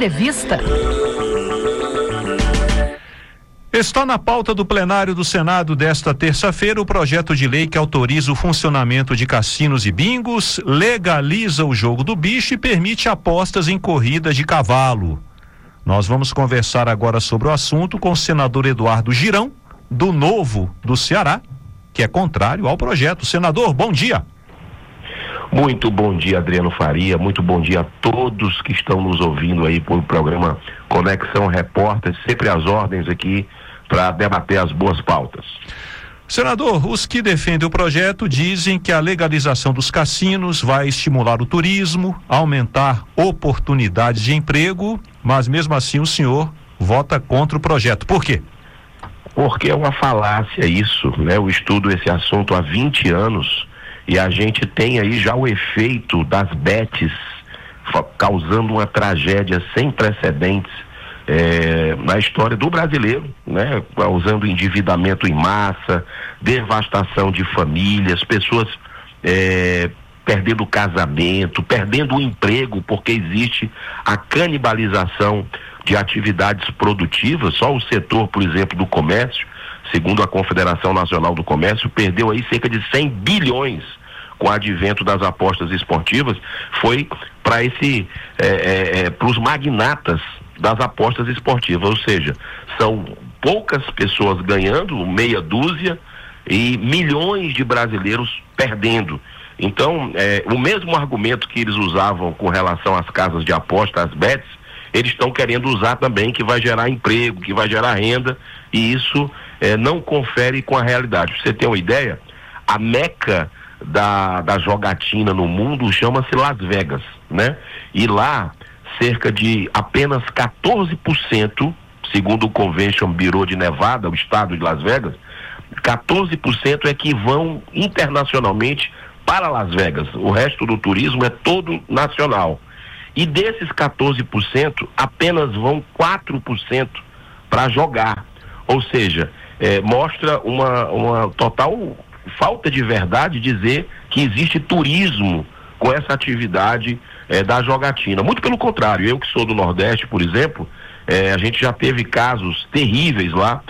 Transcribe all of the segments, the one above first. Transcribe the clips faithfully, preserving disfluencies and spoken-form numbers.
Entrevista. Está na pauta do plenário do Senado desta terça-feira o projeto de lei que autoriza o funcionamento de cassinos e bingos, legaliza o jogo do bicho e permite apostas em corrida de cavalo. Nós vamos conversar agora sobre o assunto com o senador Eduardo Girão, do Novo do Ceará, que é contrário ao projeto. Senador, bom dia. Muito bom dia, Adriano Faria, muito bom dia a todos que estão nos ouvindo aí pelo programa Conexão Repórter, sempre às ordens aqui para debater as boas pautas. Senador, os que defendem o projeto dizem que a legalização dos cassinos vai estimular o turismo, aumentar oportunidades de emprego, mas mesmo assim o senhor vota contra o projeto. Por quê? Porque é uma falácia isso, né? Eu estudo esse assunto há vinte anos e a gente tem aí já o efeito das bets causando uma tragédia sem precedentes é, na história do brasileiro, né? Causando endividamento em massa, devastação de famílias, pessoas é, perdendo o casamento, perdendo o emprego, porque existe a canibalização de atividades produtivas. Só o setor, por exemplo, do comércio, segundo a Confederação Nacional do Comércio, perdeu aí cerca de cem bilhões com o advento das apostas esportivas. Foi para esse é, é, é, para os magnatas das apostas esportivas, ou seja, são poucas pessoas ganhando, meia dúzia, e milhões de brasileiros perdendo. Então, é, o mesmo argumento que eles usavam com relação às casas de aposta, às bets, eles estão querendo usar também, que vai gerar emprego, que vai gerar renda, e isso é, não confere com a realidade. Pra você ter uma ideia, a meca da, da jogatina no mundo chama-se Las Vegas, né? E lá, cerca de apenas quatorze por cento, segundo o Convention Bureau de Nevada, o estado de Las Vegas, quatorze por cento é que vão internacionalmente para Las Vegas. O resto do turismo é todo nacional. E desses quatorze por cento, apenas vão quatro por cento para jogar. Ou seja, é, mostra uma, uma total falta de verdade dizer que existe turismo com essa atividade é, da jogatina. Muito pelo contrário, eu que sou do Nordeste, por exemplo, é, a gente já teve casos terríveis lá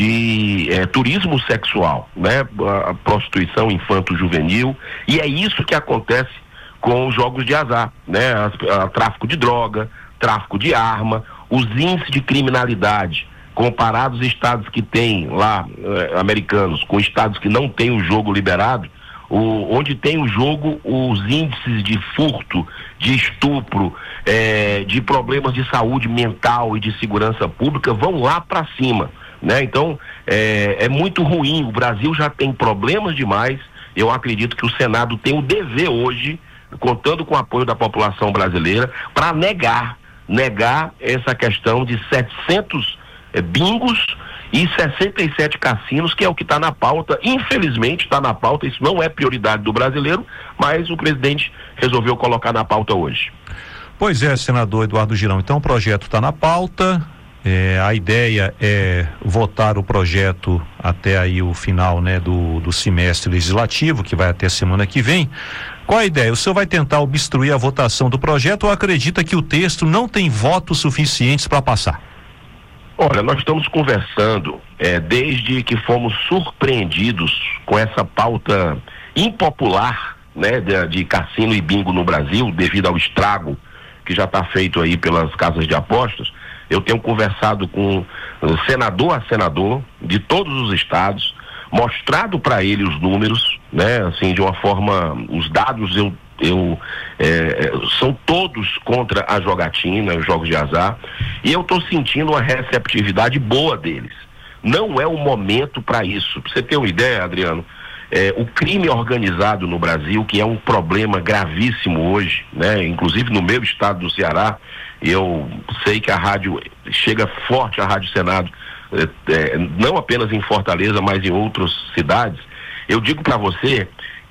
de é, turismo sexual, né? A, a prostituição infanto-juvenil, e é isso que acontece com os jogos de azar, né? A, a, tráfico de droga, tráfico de arma, os índices de criminalidade comparados a estados que têm lá, eh, americanos, com estados que não têm o jogo liberado, o, onde tem o jogo, os índices de furto, de estupro, eh, de problemas de saúde mental e de segurança pública vão lá para cima, né? Então, eh, é muito ruim, o Brasil já tem problemas demais. Eu acredito que o Senado tem o dever hoje, contando com o apoio da população brasileira, para negar, negar essa questão de setecentos é, bingos e sessenta e sete cassinos, que é o que está na pauta. Infelizmente está na pauta, isso não é prioridade do brasileiro, mas o presidente resolveu colocar na pauta hoje. Pois é, senador Eduardo Girão, então o projeto está na pauta, é, a ideia é votar o projeto até aí o final, né, do, do semestre legislativo, que vai até semana que vem. Qual a ideia? O senhor vai tentar obstruir a votação do projeto ou acredita que o texto não tem votos suficientes para passar? Olha, nós estamos conversando é, desde que fomos surpreendidos com essa pauta impopular, né, de, de cassino e bingo no Brasil, devido ao estrago que já está feito aí pelas casas de apostas. Eu tenho conversado com senador a senador de todos os estados, mostrado para ele os números, né, assim, de uma forma, os dados eu, eu é, são todos contra a jogatina, os jogos de azar, e eu estou sentindo uma receptividade boa deles. Não é o momento para isso. Para você ter uma ideia, Adriano, é, o crime organizado no Brasil, que é um problema gravíssimo hoje, né, inclusive no meu estado do Ceará, eu sei que a rádio chega forte, a Rádio Senado, é, é, não apenas em Fortaleza, mas em outras cidades. Eu digo para você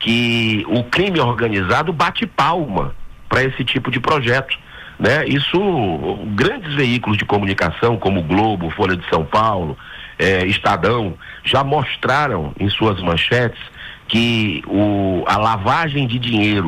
que o crime organizado bate palma para esse tipo de projeto, né? Isso, grandes veículos de comunicação como o Globo, Folha de São Paulo, é, Estadão, já mostraram em suas manchetes que o, a lavagem de dinheiro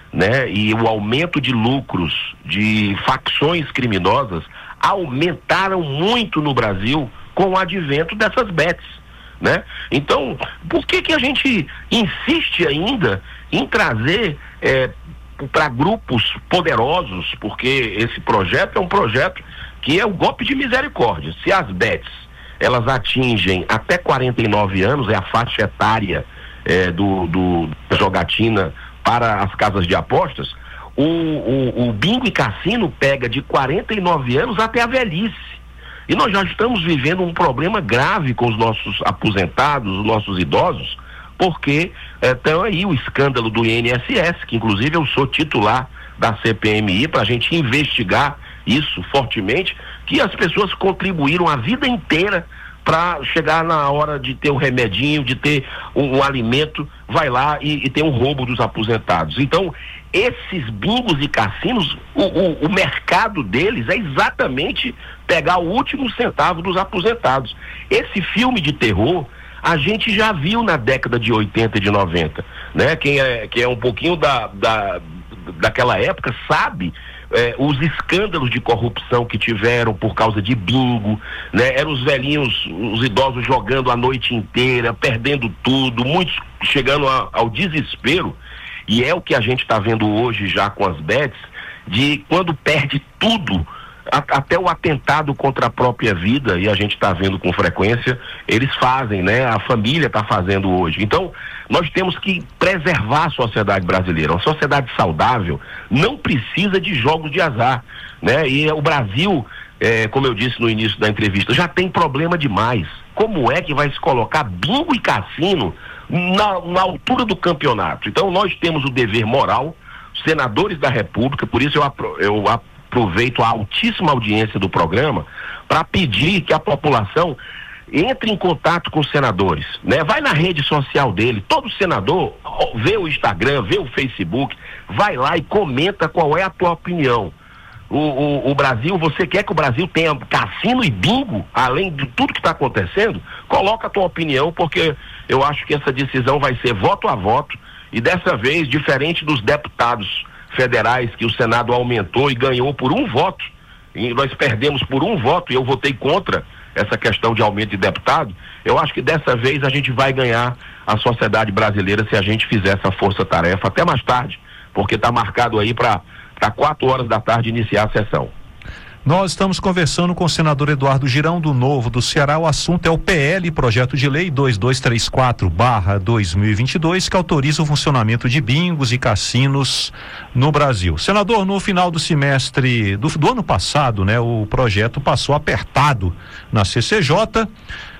né, e o aumento de lucros de facções criminosas aumentaram muito no Brasil com o advento dessas bets, né? Então, por que que a gente insiste ainda em trazer é, para grupos poderosos? Porque esse projeto é um projeto que é o golpe de misericórdia. Se as bets, elas atingem até quarenta e nove anos, é a faixa etária é, do, do da jogatina para as casas de apostas, o, o, o bingo e cassino pega de quarenta e nove anos até a velhice. E nós já estamos vivendo um problema grave com os nossos aposentados, os nossos idosos, porque estão é, aí o escândalo do I N S S, que inclusive eu sou titular da C P M I, para a gente investigar isso fortemente, que as pessoas contribuíram a vida inteira para chegar na hora de ter um remedinho, de ter um, um alimento, vai lá e, e tem um roubo dos aposentados. Então, esses bingos e cassinos, o, o, o mercado deles é exatamente pegar o último centavo dos aposentados. Esse filme de terror a gente já viu na década de oitenta e de noventa, né? Quem é, quem é um pouquinho da, da, daquela época sabe É, os escândalos de corrupção que tiveram por causa de bingo, né? Eram os velhinhos, os idosos jogando a noite inteira, perdendo tudo, muitos chegando a, ao desespero, e é o que a gente está vendo hoje já com as bets, de quando perde tudo, a, até o atentado contra a própria vida, e a gente está vendo com frequência, eles fazem, né? A família está fazendo hoje. Então, nós temos que preservar a sociedade brasileira. Uma sociedade saudável não precisa de jogos de azar, né? E o Brasil, é, como eu disse no início da entrevista, já tem problema demais. Como é que vai se colocar bingo e cassino na, na altura do campeonato? Então, nós temos o dever moral, senadores da República, por isso eu, apro- eu aproveito a altíssima audiência do programa para pedir que a população entre em contato com os senadores, né? Vai na rede social dele, todo senador vê o Instagram, vê o Facebook, vai lá e comenta qual é a tua opinião. O, o, o Brasil, você quer que o Brasil tenha cassino e bingo, além de tudo que está acontecendo? Coloca a tua opinião, porque eu acho que essa decisão vai ser voto a voto, e dessa vez, diferente dos deputados federais, que o Senado aumentou e ganhou por um voto, e nós perdemos por um voto, e eu votei contra essa questão de aumento de deputado, eu acho que dessa vez a gente vai ganhar a sociedade brasileira se a gente fizer essa força-tarefa até mais tarde, porque está marcado aí para quatro horas da tarde iniciar a sessão. Nós estamos conversando com o senador Eduardo Girão, do Novo do Ceará. O assunto é o P L, Projeto de Lei dois dois três quatro barra dois mil e vinte e dois, que autoriza o funcionamento de bingos e cassinos no Brasil. Senador, no final do semestre do, do ano passado, né, o projeto passou apertado na C C J.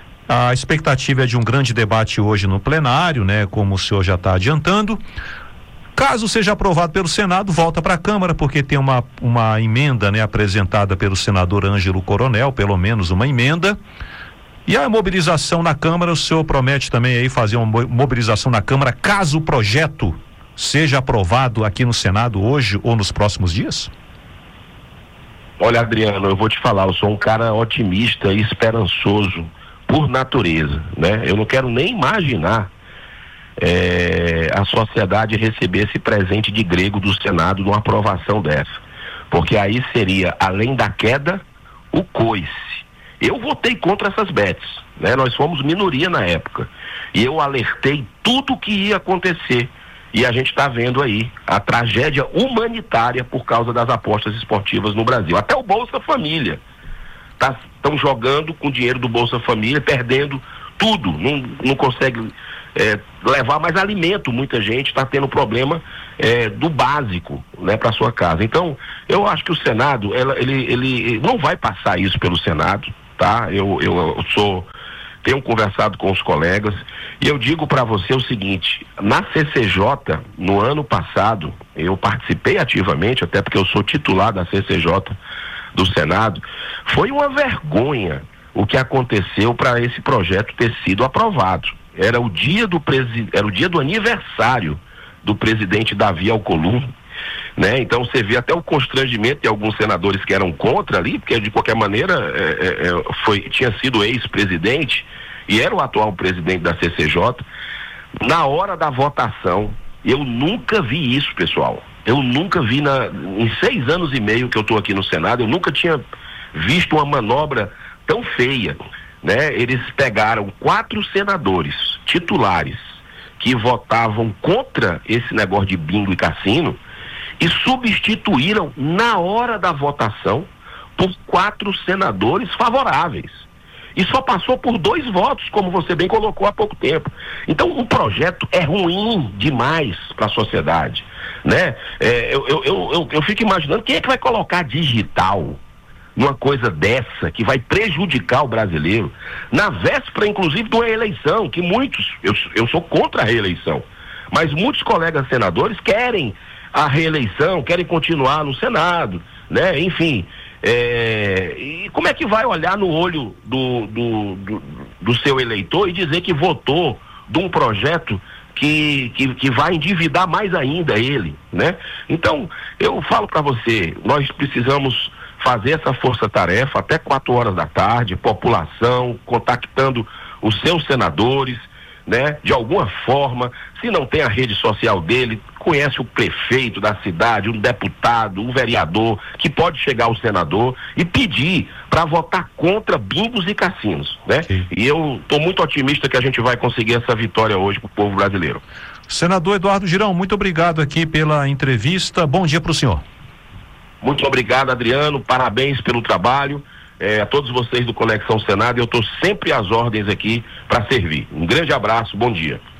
A expectativa é de um grande debate hoje no plenário, né, como o senhor já está adiantando. Caso seja aprovado pelo Senado, volta para a Câmara, porque tem uma, uma emenda, né, apresentada pelo senador Ângelo Coronel, pelo menos uma emenda. E a mobilização na Câmara, o senhor promete também aí fazer uma mobilização na Câmara, caso o projeto seja aprovado aqui no Senado hoje ou nos próximos dias? Olha, Adriano, eu vou te falar, eu sou um cara otimista e esperançoso por natureza, né? Eu não quero nem imaginar É, a sociedade receber esse presente de grego do Senado numa aprovação dessa, porque aí seria, além da queda, o coice. Eu votei contra essas bets, né? Nós fomos minoria na época, e eu alertei tudo o que ia acontecer, e a gente está vendo aí a tragédia humanitária por causa das apostas esportivas no Brasil. Até o Bolsa Família estão tá, jogando com o dinheiro do Bolsa Família, perdendo tudo, não, não consegue É, levar mais alimento. Muita gente está tendo problema é, do básico, né, para sua casa. Então, eu acho que o Senado, ela, ele, ele não vai passar isso pelo Senado, tá? Eu, eu, eu sou, tenho conversado com os colegas e eu digo para você o seguinte: na C C J, no ano passado, eu participei ativamente, até porque eu sou titular da C C J do Senado. Foi uma vergonha o que aconteceu para esse projeto ter sido aprovado. Era o dia do presi... era o dia do aniversário do presidente Davi Alcolumbre, né? Então você vê até o constrangimento de alguns senadores que eram contra ali, porque de qualquer maneira é, é, foi, tinha sido ex-presidente e era o atual presidente da C C J. Na hora da votação, eu nunca vi isso, pessoal. Eu nunca vi, na, em seis anos e meio que eu estou aqui no Senado, eu nunca tinha visto uma manobra tão feia, né? Eles pegaram quatro senadores titulares que votavam contra esse negócio de bingo e cassino e substituíram na hora da votação por quatro senadores favoráveis. E só passou por dois votos, como você bem colocou há pouco tempo. Então, o projeto é ruim demais para a sociedade, né? É, eu, eu, eu, eu fico imaginando quem é que vai colocar digital numa coisa dessa, que vai prejudicar o brasileiro, na véspera, inclusive, de uma eleição, que muitos, eu, eu sou contra a reeleição, mas muitos colegas senadores querem a reeleição, querem continuar no Senado, né? Enfim, é, e como é que vai olhar no olho do, do, do, do seu eleitor e dizer que votou de um projeto que, que, que vai endividar mais ainda ele, né? Então, eu falo para você, nós precisamos fazer essa força-tarefa até quatro horas da tarde, população, contactando os seus senadores, né? De alguma forma, se não tem a rede social dele, conhece o prefeito da cidade, um deputado, um vereador, que pode chegar ao senador e pedir para votar contra bingos e cassinos, né? Sim. E eu estou muito otimista que a gente vai conseguir essa vitória hoje para o povo brasileiro. Senador Eduardo Girão, muito obrigado aqui pela entrevista. Bom dia para o senhor. Muito obrigado, Adriano, parabéns pelo trabalho, é, a todos vocês do Conexão Senado, eu estou sempre às ordens aqui para servir. Um grande abraço, bom dia.